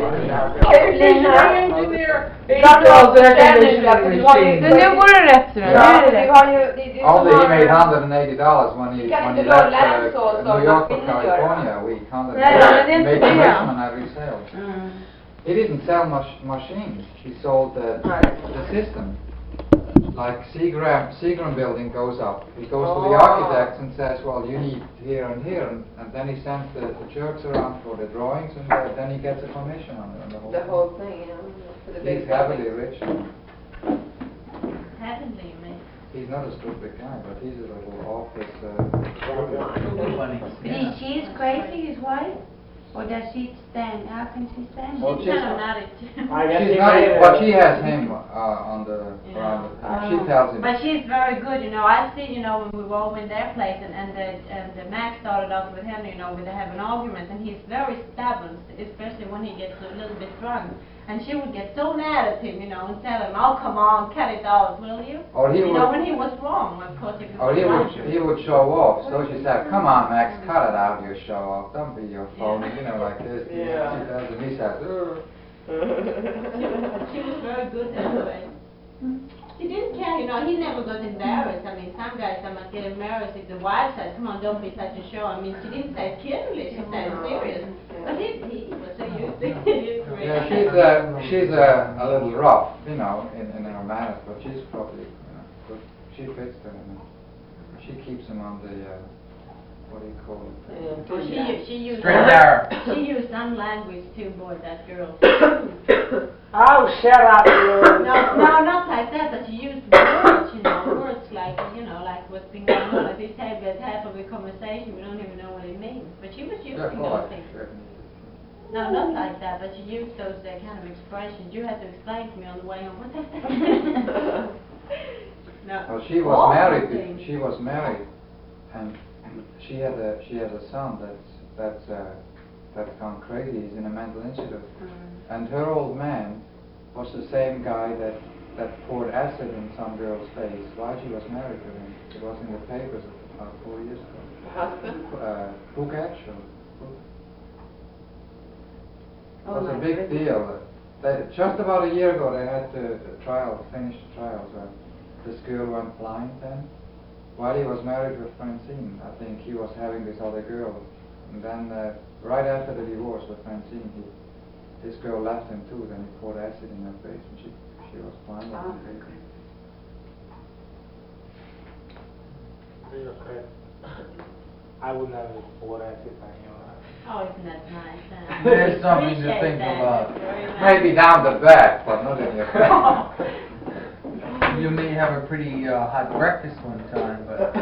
Så nu går det rätt för den. Only he made $180 when he left New York for California a week. Made commission on every sale. He didn't sell much machines. He sold the system. Like Seagram building goes up. He goes to the architects and says, well, you need here and here, and then he sends the jerks around for the drawings, and then he gets a commission on the whole thing. For the he's heavily rich. Heavenly, you mean? He's not a stupid guy, but he's a little office. But she's crazy, his wife? Or does she stand? How can she stand? Well, She's kind of not it. She's not, but she has him on the around the she tells him. But she's very good, you know. I see, you know, when we were over in their place, and the Max started off with him, you know, with having arguments, and he's very stubborn, especially when he gets a little bit drunk. And she would get so mad at him, you know, and tell him, "Oh, come on, cut it out, will you?" Or he you know, when he was wrong, of course. If or he would show off. So she said, "Come on, Max, cut it out, you show off. Don't be your phony, you know, like this." Yeah. She does, and he says, She was very good that way. She didn't care, you know, he never got embarrassed. I mean, some guys might get embarrassed if the wife says, "Come on, don't be such a show." I mean, she didn't say it kiddish, she said it serious. But he was so used to it. Yeah, she's a little rough, you know, in her manners, but she's probably, you know, good. She fits to him. She keeps him on the, what do you call it? Well, she used Straight there. She used some language too, boy, that girl. Oh, shut up, you. No, not like that, but she used words, you know, words like, you know, like what's been going on at this table, at half of a conversation, we don't even know what it means. But she was using those things. No, not like that, but she used those kind of expressions. You had to explain to me on the way home. What's that? No. Well, she was married. She was married, and she had a son that's gone crazy. He's in a mental institute, and her old man was the same guy that poured acid in some girl's face while she was married to him. It was in the papers about 4 years ago. Husband? Pugac. It was a big deal. Just about a year ago they had the trial, finished the trial, where this girl went blind then. While he was married with Francine, I think he was having this other girl. And then right after the divorce with Francine, this girl left him too, then he poured acid in her face and she was blind. Okay. I would never pour acid on you. Oh, isn't that nice? There's something to think about. Maybe down the back, but not in your face. You may have a pretty hot breakfast one time, but...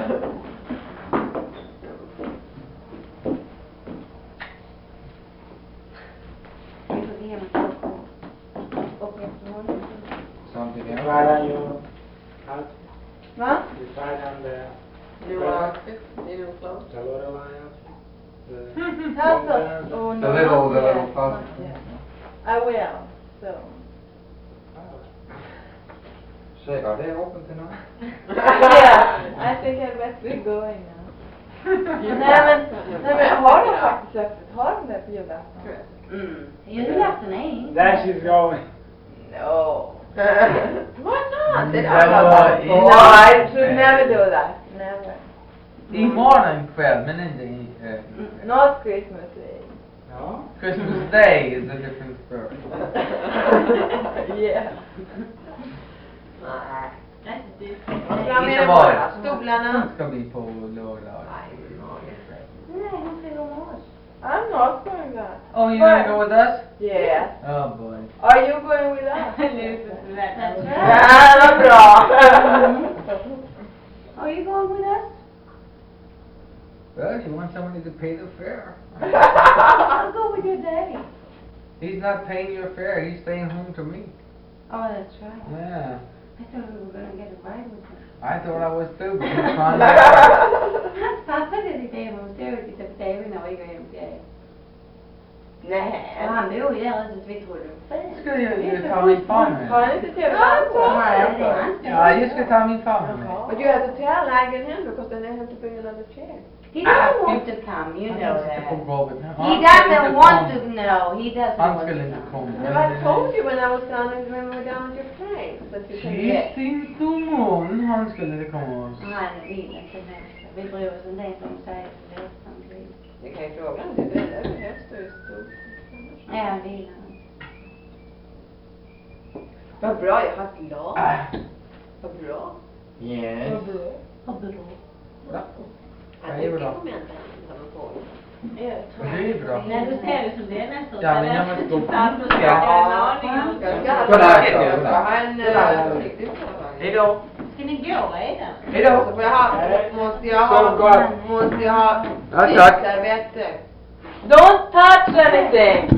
Something else? Try on your house. Va? You try on the... New outfit, new clothes. The little line. Alltså, och The little fuzzy. I will, so. Say, are they open tonight? Yeah, I think I best be going now. nej men har de faktiskt öppet? Har de det på julafton? Julafton är inte. There she's going. No. Why not? I should never do that. Never. Imorgon kväll, men inte Not Christmas Day. No? Christmas Day is a different story. Yeah. Nej. That's it. Vad ska jag med Inte imorgon? bara. Stolarna? Ska bli på lördag. Nej, hon ska gå med oss. I'm not going that. Oh, you gonna go with us? Yes. Oh boy. Are you going with us? That's right. Ja, vad bra. Are you going with us? Well, you want somebody to pay the fare. I'll go with your daddy. He's not paying your fare, he's staying home to me. Oh, that's right. Yeah. I thought we were going to get a ride with him. I thought I was too, but he's fine. Right. Hans pappa sitter hemma hos dig och tittar på TV när vi går hem till er. Nej. Och han bor ju där så vi tror det är Ska jag ta min far med? Har ni inte TV? Ja, jag ska ta min far med mig. But you have to tell Agnes him because then they have to pay another check. He doesn't want to come, you know that. På golvet. He doesn't want to know. He doesn't Han want skulle to inte come. komma. No, I told you when I was down in, when we were down at your place that you can Tyst get. inte om hon. Han skulle inte komma oss. Han vill inte det. Vi bryr oss inte ens om säger det som vill. Vi kan ju fråga om det är det. Det behövs det ju stort. Nej, han vill inte. Vad bra, jag har ett lag. Vad bra. Yes. Vad bra. Han Det är är bra. på människan som har på. Det är bra. När du ser det som det är nästan. Ja, men jag måste gå på. Jag ska ha en riktigt sån. Hejdå. Ska ni gå redan? Hejdå. Så får jag ha, måste jag ha Ja, tack. servetter. Don't touch anything!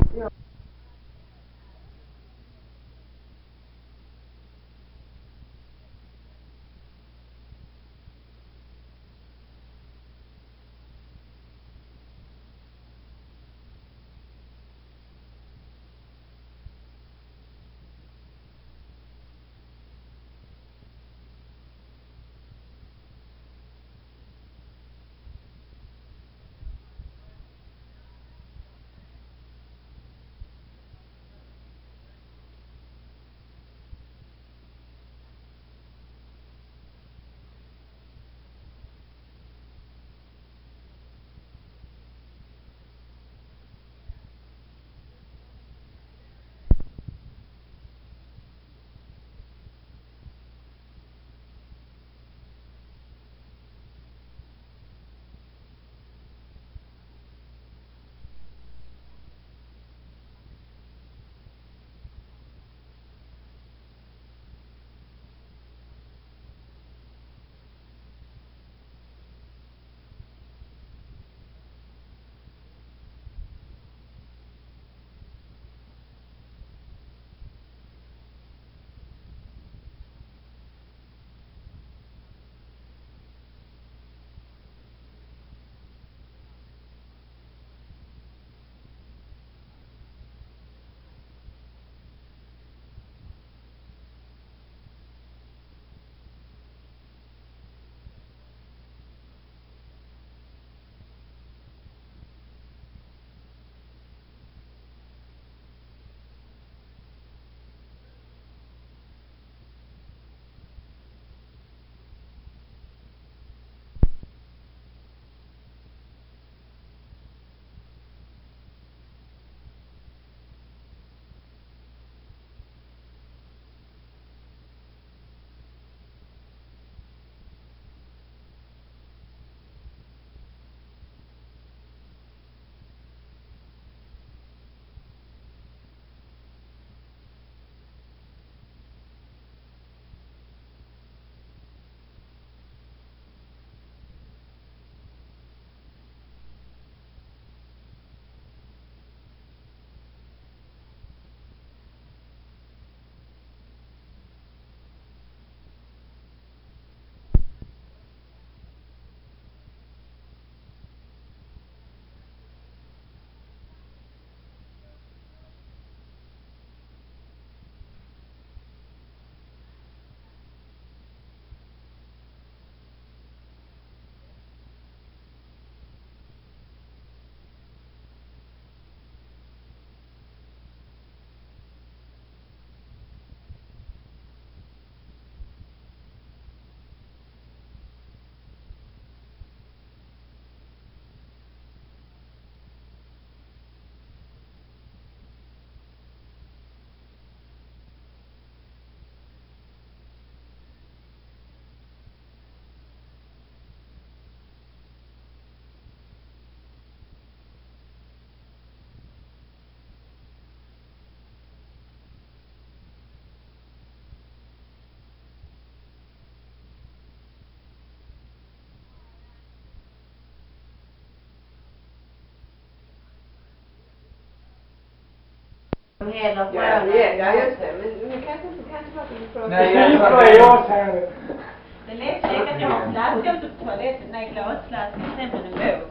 Hela Ja, just det. Men nu kanske vi prata Nej, Det är jag här. Det är lätt säkert att jag har en flaska på toaletten, den här glasflaskan, sen på en bok.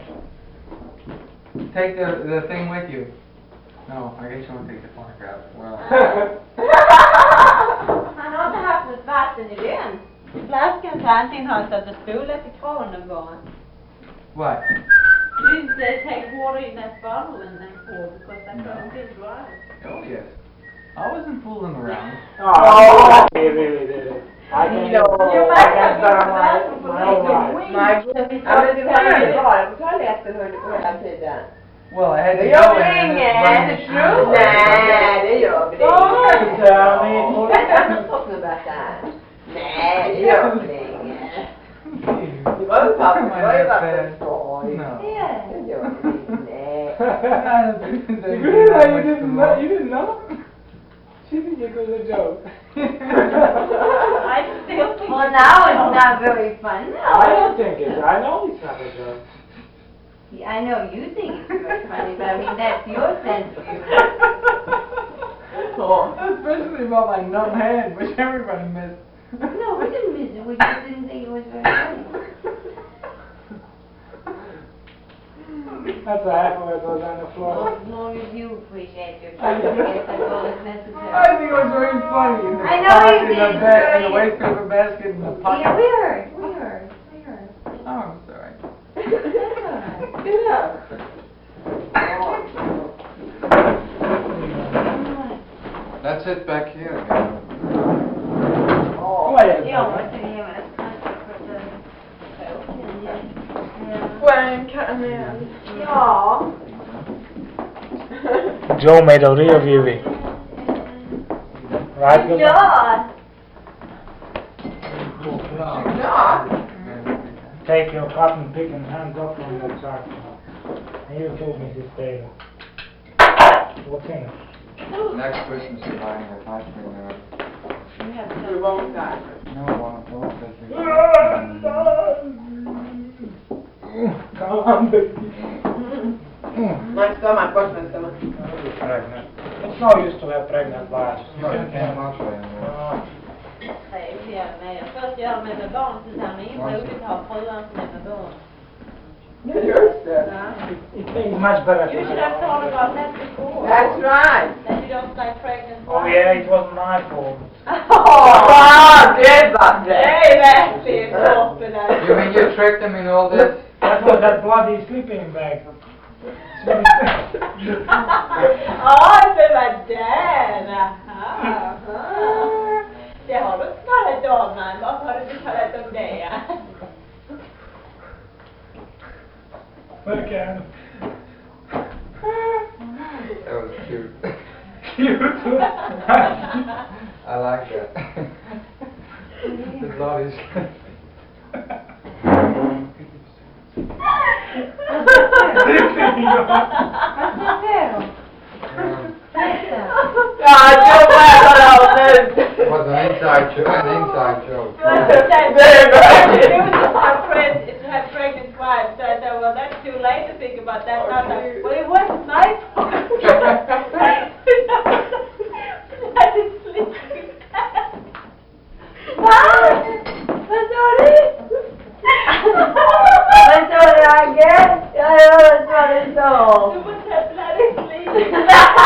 Take the thing with you. No, I guess you want to take the phonograph. Well, Han har inte haft något vatten i den. Flaskan så antingen har han stått och spolat i kranen bara. What? You didn't say take water in that bottle and then pour because that bottle is dry. Oh yes. I wasn't fooling around. Oh, he really did it. I can't You I can't start my whole life. Men du kan ju vara på toaletten hela tiden. Well, I had to Det go gör in vi and inget. it's running through. Nej, det gör vi inte. Tell me. Nej, det gör vi inget. Det var ju pappa, det var ju pappas skoj. No. Det gör vi inte. You didn't know? She think it was a joke. I still think Well, now it's not very fun. I don't think it's, I know it's not a joke. I know you think it's very funny, but I mean, that's your sense of humor. Especially about my numb hand, which everybody missed. No, we didn't miss it. We just didn't think it was very funny. That's what happened when it was on the floor. As long as you appreciate your time, I guess that's all that's necessary. I think it was very funny. In the I know pot, you in did, the bed, in the Jerry. waste paper basket, in the pocket. Yeah, we heard. Oh, I'm sorry. Get up. Let's sit back here again. Oh, wait. Yeah, what's the name of it? Får jag en karamell? Ja. Joe made a real viewing. Right? Good job. Ja. Take your cotton picking hands up from the chart. And you told Mrs. Taylor. What's in it? Next Christmas you're buying a ice cream there. Du won't die. No, one of those that we Come on, baby. My stomach, what's my stomach? Pregnant. It's no use to have pregnant wives. No, you can't watch it anymore. trevliga med. Först göra med barn tillsammans. Ingen roligt att ha fruar som är med barn. Just it. It's much better. You should have thought about that before. That's right. That you don't stay pregnant. Oh yeah, it was my fault. Oh, det var Det är verkligen toppen. You mean you tricked them in all this? That was that bloody sleeping bag. Ja, det var den. Aha. Det har du inte talat om, man. Varför har du inte talat om det? Okay. That was cute. Cute. I like that. The bloody It was an inside joke. To have pregnant wives, so I thought, well, that's too late to think about that. Well, it was nice. That is sleeping. What? Vad sa du? Vad sa du, Agge? Jag hörde vad du sa. Du måste ha bloody sleeping.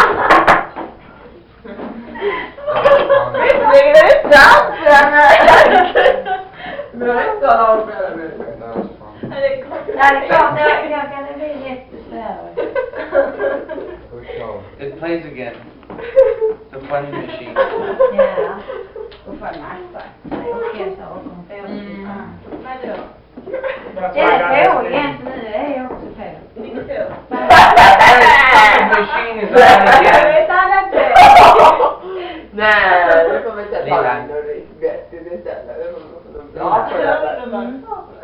Visserligen är det sant, men jag inte tala om det. That was fun. Ja, det är klart. Ja, det är klart. Jag kan bli jättesvärd. Good show. It plays again. The funny machine. Ja. Och för massa. Okej, så om Vadå? That's det why I är got på it. egentligen, det är också på. Vilket då? The machine is on again. Det är ett annat sätt. Nej, det kommer inte att vara något bäst i det stället. Det kommer bra för det.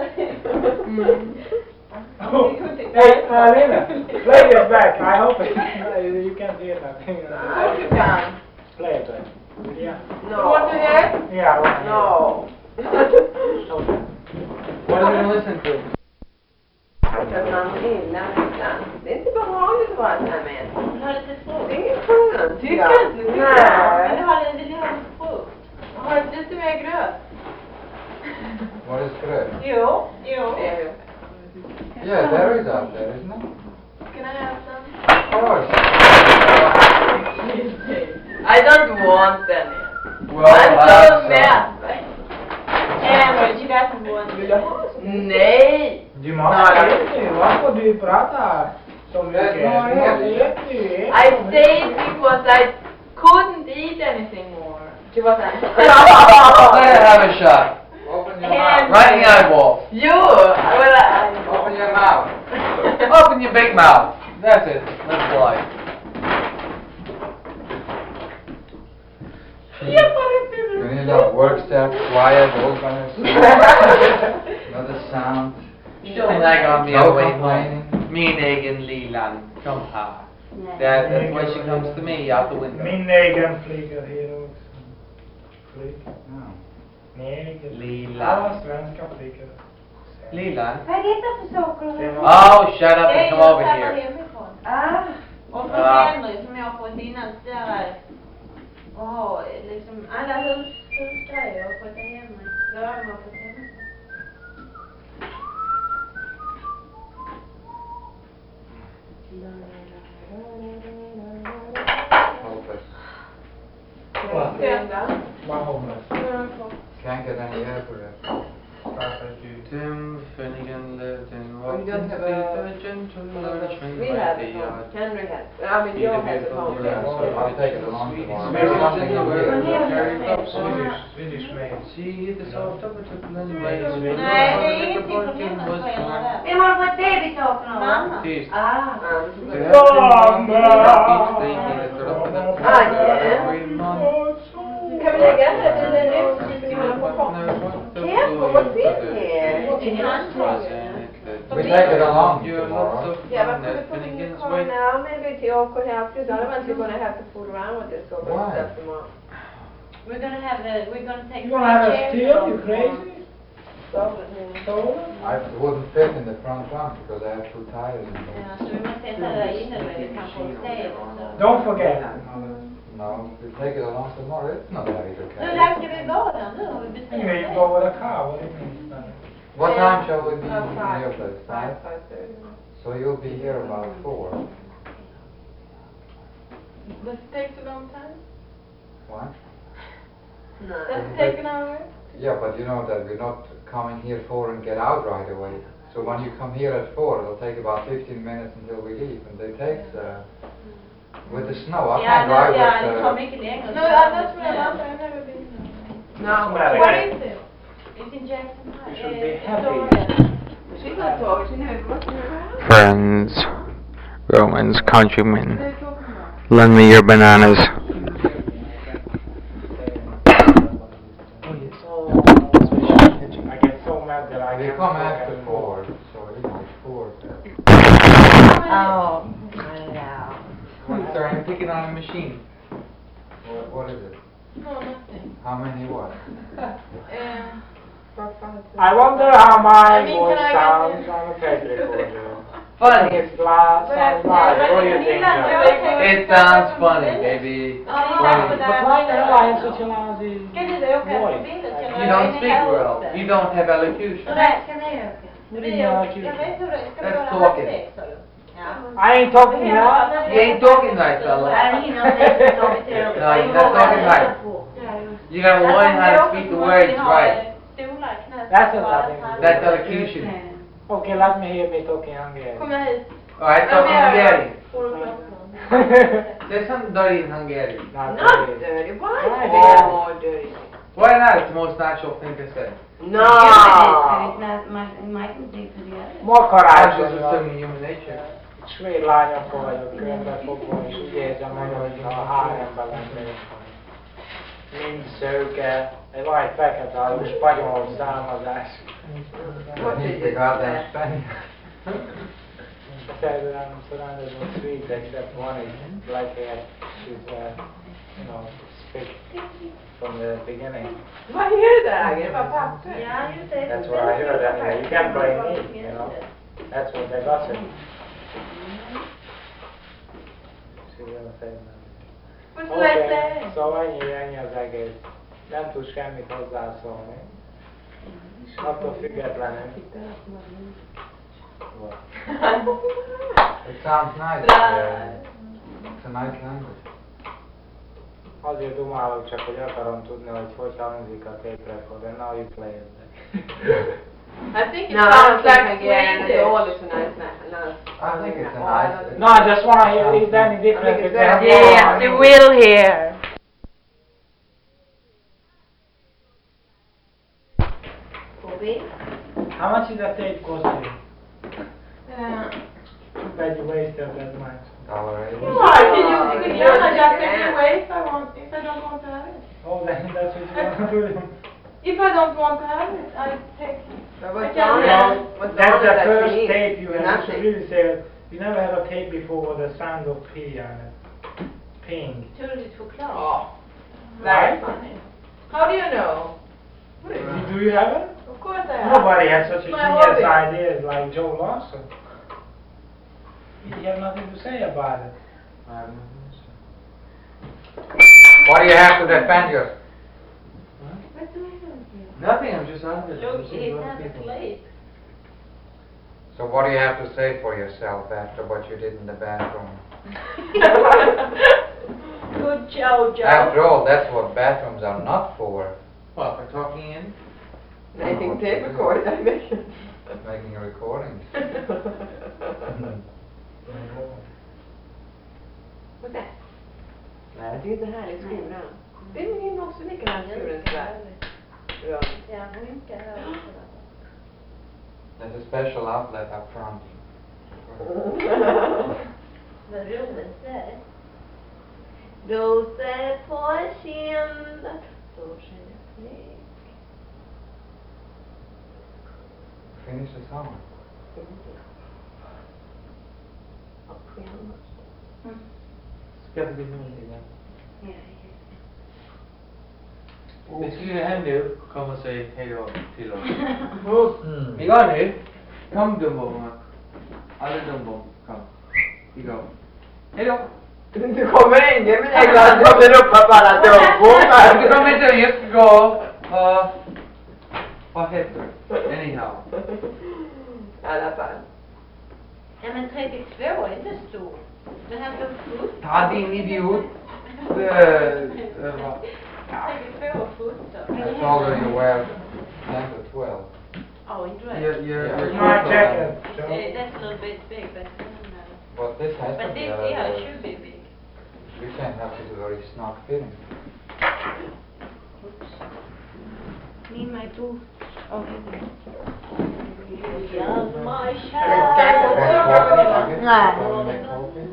Hey, Lena, play this back. I hope you can't hear nothing. You can. Play it back. Yeah. No. You want to hear? Yeah, I want to hear. No. Okay. What are we going to listen to? Att man gillar nästan. Det är inte behagligt att vara här med. Du har lite svårt. Det är inget skönt. Tycker inte du? Nej. Men du har lite frukt. Har du lite mer gröt? What is gröt? Jo. Yeah, there is out there, isn't it? Can I have some? Of course. I don't want any. Well, I'm so that's, mad. And she doesn't want Vill du ha? Nej. Du måste vet nu, varför du pratar så mycket. Du måste vet nu. I stayed because I couldn't eat anything more. She was like, Let her have a shot. Open your mouth. Right in the eyeball. you, well, Open your mouth. Open your big mouth. That's it. Let's fly. You need a work step, quiet, organized. Not a sound. She'll nag on me No away complaining. home. Me and Egan Leland. Come on. That's why she comes to me out the window. Min egen flyger här också. Flyg. No. Neger. Lila. Alla svenska flyger. Leland? Vad är detta för saker? Oh, shut up and come over here. hemifrån. Ah, Och från Henry som jag har fått innan så där. Åh, liksom alla husgrejer har fått hemma. Ja, de har fått hemma. Hopeless. Vad hoppas. Can't get any air for that. Tim Finnegan lived in what you don't have a gentle nourishment we by have the it yard. home. Henry has, I mean, Joe has it home. Yeah, so I'll take it along tomorrow. Maybe Maybe something something over over here. here. Carry up Swedish made. See the soft of it took Lenny Nej, det är ingenting från hemma. vem har fått babysaken av? Mamma. Tyst. Ah. Kan vi lägga den här till en vi håller på att vad finns We take it along tomorrow. Yeah, but for the car now, maybe Theo could help you. The other ones you're going to have to fool around with this over Why? stuff tomorrow. We're gonna take You wanna have a chairs steal? home You crazy? Stolen? I wouldn't fit in the front trunk because I have two tires in there. Ja, så vi måste sätta där inne då, vi kan få städ och så. Don't forget. No, we take it along tomorrow. It's not heavy to Hur carry. länge ska vi vara där nu? Har vi bestämt Vi det? går våra car, vad det minst. What time shall we be in Five. your place? 5? 5:30. So you'll be here about 4. does it take so long time? What? No. Does it take an hour? Yeah, but you know that we're not coming here 4 and get out right away. So when you come here at 4, it'll take about 15 minutes until we leave. And it takes, with the snow, I can't drive Ja, det tar with, mycket längre. No, that's where I've never been. No, Well, What is it? It's in Jackson High. You should be happy. she could talk. She knew what you were. Friends, Romans, countrymen, What are you talking about? lend me your bananas. I get so mad that I we can't come forget after anymore. 4, so you know, 4. Oh, wow. What, starting picking on a machine. What is it? No, nothing. How many what? I wonder how my I mean, voice can I sounds get on a tape recorder. Funny. It's last and live. What do you think? Joe? It sounds funny, baby. Ja, But why the hell I have such a lousy Ska ni då åka voice? förbi det? You don't speak well. You don't have elocution. Nej, ska ni åka? What do you know about you? Jag vet hur det ska vi Let's göra talk it. halvvägs, sa du. Ja. I ain't talking now. You ain't talking right, fella. No, you're not talking right. You gotta learn how to speak the words right. That's nothing. That's elocution. Okay, let me hear me talking Hungarian. Kom jag hit? Alright, talk in Hungarian. Får du prata? There's some dirty in Hungarian. Not Not really. dirty. Why Why is they it are- more dirty? Why not? It's the most natural thing to say. No. More I'm courage. just assuming human nature. Svéd lányokkal vagyok körbefogló, és úgy érzem meg, hogy a háremben lennék. Mind szőke, van egy fekete hajú, spanyol származás. What is the goddamn Spanish? Said that I'm surrounded with Swedes except one is black hair. She's, you know, speak from the beginning. Vad är det där? Det var papper. That's what I heard anyway. You can't blame me, you know. That's what they gossip. She's gonna say that. Vad ska jag Oké, säga? szóval ennyi az egész. Nem tudsz semmit hozzászólni. Attól függetlenül. What? It sounds nice. It's a nice language. Azért dumálok csak, hogy akarom tudni, hogy hangzik a tape recorder. Now you play it. I think it No, I sounds don't think like again, it's Swedish. all it's a nice man. I think it's a nice. No, I just want to hear if any different. it's very- Yes, you will hear. Bobby? How much did that tape cost you? Too bad you wasted that much. $1.80. Why? Can you just take it away if I don't want to have it? Oh, then that's what you want to do. If I don't want to have it, I take it. But what's I on can't- it? What's That's on it the that first you need? tape you have. You should Nothing. really say that you never had a tape before with the sound of P on it. Ping. Tydligt choklad. Oh, Right? very funny. How do you know? Do you have it? Of course I have. Nobody has such a My genius hobby. idea like Joe Lawson. You have nothing to say about it. What do you have to defend you? Nothing, I'm just on Look, he's not asleep. So what do you have to say for yourself after what you did in the bathroom? Good Joe, Joe. After all, that's what bathrooms are not for. What, for talking in? Making tape recorded, I think. Making recordings. What's that? Nej, det är inte härligt skolan. Det är min också mycket naturen sådär. Ja. Ja, hon vinkar här också. There's a special outlet up front. Vad roligt det är. Rosor på kind, solsken. Finish the song. Ska det bli någonting där? Vi skulle hem nu, kom och säg hej då till oss. Vi går nu. Kom Dumbo. Alla Dumbo, kom. Vi går. Hej då. Du kommer ingen med det glad, du kommer ropa på alla dubbor. Du kommer inte just gå på... Vad heter det? Anyhow. I alla fall. Ja men 32 är inte stort. Det här står 17. Ta din idiot. 32 och 17. I told her you wear 10 to 12. Oh, in dress. You might check it. Joe. That's a little bit big, but But this has to but be this, a yeah, it little- should be big. You can't have it very snug fitting. Need my boots. Love my Want child. coffee? Nej. Want to make coffee?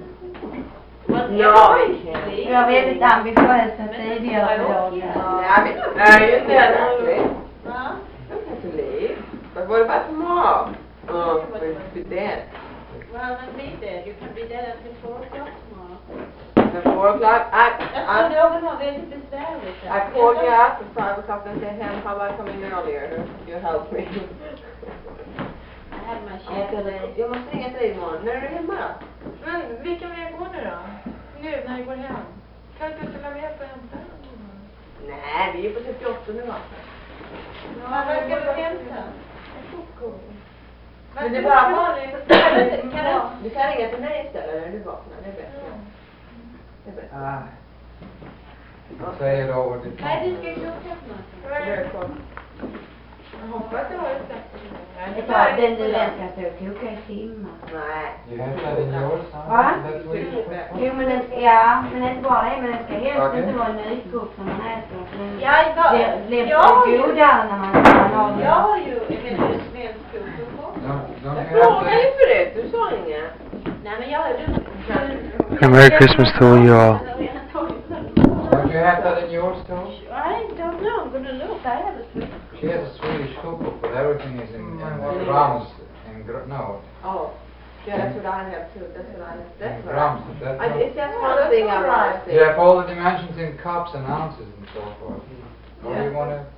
Ja, Jag är väldigt ambitiös så tidigare på dagen. Nej, inte heller. Va? To leave. But what about tomorrow? Oh, we'll be dead. Well, then be there. You can be there until 4 o'clock tomorrow. At 4 o'clock, Jag tror någon har väldigt besvärligt. I called you up at 5 o'clock and said, Hem, how about coming earlier? You help me. I have my chef. Jag måste ringa till dig imorgon. När är du hemma då? Men vilken väg går ni då? Nu när jag går hem. Kan du inte följa med på hämta? Nej, vi är på 38 nu va? Ja, vad ska du hämta? Men det är bara vanligt. Du kan ringa till mig istället när du vaknar, det är bättre. Det är bättre. Ah. Say it over the Nej, du phone. ska koka för något. Jag hoppas jag har ett sätt. Jag tar den du den ska stå och koka i timmar. Nej. You have that in yours, huh? Va? That's what you put for? Jo men den ska, ja, men inte bara det, men den ska helst Okej. inte vara nykokt som man äter. Den Ja, blir ja, godare när man har den. jag har ju en väldigt svensk kokbok. Don't Jag you have frågade ju that? förut, du sa inget. Nej, men jag har ju... Merry Christmas to you all. Don't you have that in yours too? I don't know. I'm gonna look. I have a Swedish. She has a Swedish cookbook, but everything is in grams. No, Oh. Yeah, that's what I have too. That's what I have. That's what grams. That's not, it's just one thing I want to say. you have all the dimensions in cups and ounces and so forth. Or Yeah. you want to?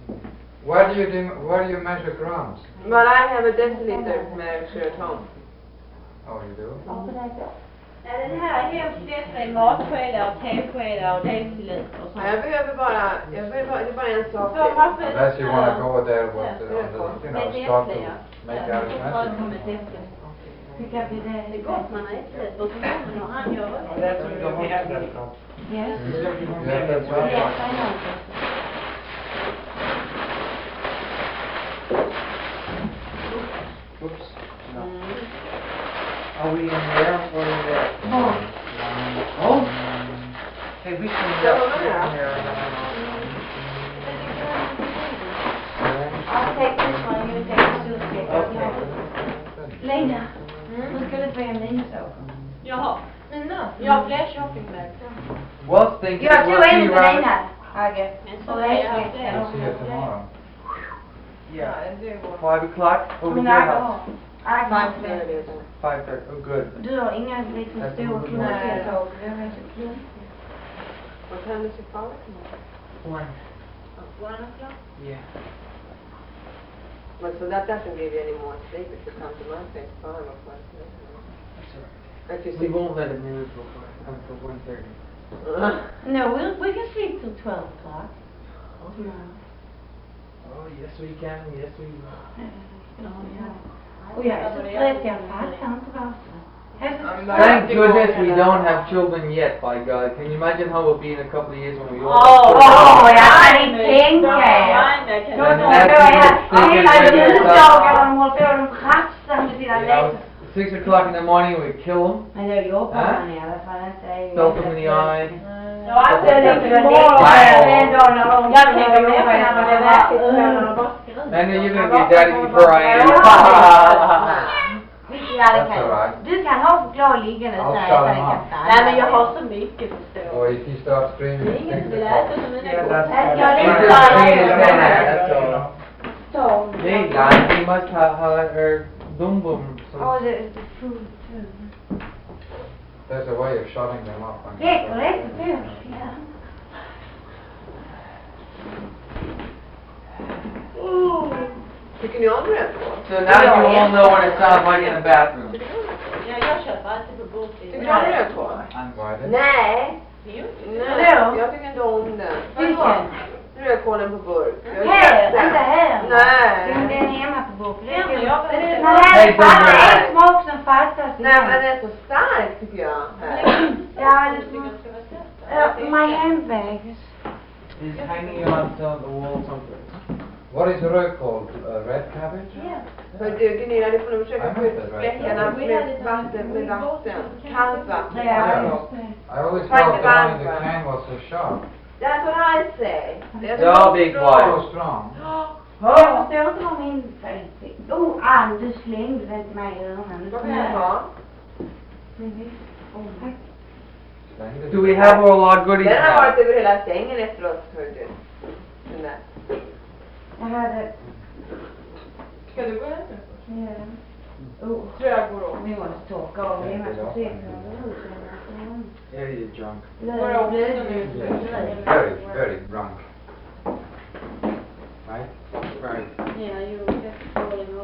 Where do you measure grams? But I have a deciliter measure at home. Oh, you do? Ja, den här är helt detta i matskedar och teskedar och deciliter och sånt. Jag behöver bara, det är bara en sak till. Unless you want to go there with the, start to make Ja, arithmetic. Vilka blir det är det? gott man äter. Och så kommer och han gör Oh, that's what we have that from. Yes. Yeah, that's right. Yes, I know. Hey, we can Ja, get men ja. here. I'll take this one, you take the suitcase. Okay. Lena, hur ska du fira minisåker? Jaha. Mina? Jag har fler shoppingbag. Was thinking Jag we'll tog see en you till around. Lena, Agge. En så Och är jag resväskan. We'll see you tomorrow. Yeah. Det går. 5 o'clock over Men to your Agge house. har. Agge har Det är fler. det. 5:30. Oh, good. Du har inga liksom That's stora good. klumpiga saker. Jag har så klump. Vad händer sig kvar? 1. 1 o'clock? Yeah. But so that doesn't give you any more sleep if you come to my place 5 o'clock. That's all right. If you We sleep. won't let it move until 1:30. No, we can sleep till 12 o'clock. Tomorrow. Oh, yes we can. Yes we will. Och jag är så trött, jag fattar inte varför. Thank goodness we don't have children yet, by God. Can you imagine how it'll be in a couple of years when we all Åh, jag kan inte tänka er. Då hela juldagarna de håller på, de krafsar med sina You know, läppar. 6 o'clock in the morning we kill them, Men då jobbar man i alla fall inte. belt them in the eye. Ja, alltså Det är det lite Wow. en dag när de jag tänker mer på när man är verkligt trött när de bara skriker. And then you're gonna be daddy before I am. That's all right. Du kan ha choklad liggande I'll där. shut Jag them kan up. stanna. Nej men jag har så mycket förstå. Or if you start screaming, Det är ingen som vill think äta som Yeah, mina that's Jag He's är just lite being his man, arg. that's all. Så. Hey guys, he must have her dumbum. Åh, det är food too. there's a way of shutting them up. Räcker det? Ja. Tycker ni om rödkål? So now you all know what it sounds like in the bathroom. Ja, jag köper alltid på bordet. Tycker ni om rödkål? Invited. Nej. Jo. Nej, jag tycker inte om den. Vilken? Rödkålen på burk. Jag Här, köpte den. inte här. Nej. Den är hemma på boken. Ja, men jag vill inte. Men här är fan en smak som fattas. Nej men den är så stark tycker jag. Här. Ja, det smakar. My handbag. He's hanging on to the wall somewhere. What is rödkål? Red cabbage? För du Gunilla, du får nog försöka Jag få vet ut inte, fläckarna med vatten. Kallt vatten. Yeah. I always felt the one in the can was so sharp. That's what I say. Ja, big So wise. strong. Jag förstår inte vad min färg. Ann, du slängde den till mig i öronen. Vad kan jag ha? Do we have all our goodies Den har now? varit över hela sängen efteråt, hör du. Den där. Jag hade... Ska du gå hem nu? Ja. Tror jag går åt. Vi måste torka av det. Man ska se. Yeah, you're drunk. Very, very drunk. Right? Right. Yeah, you kept falling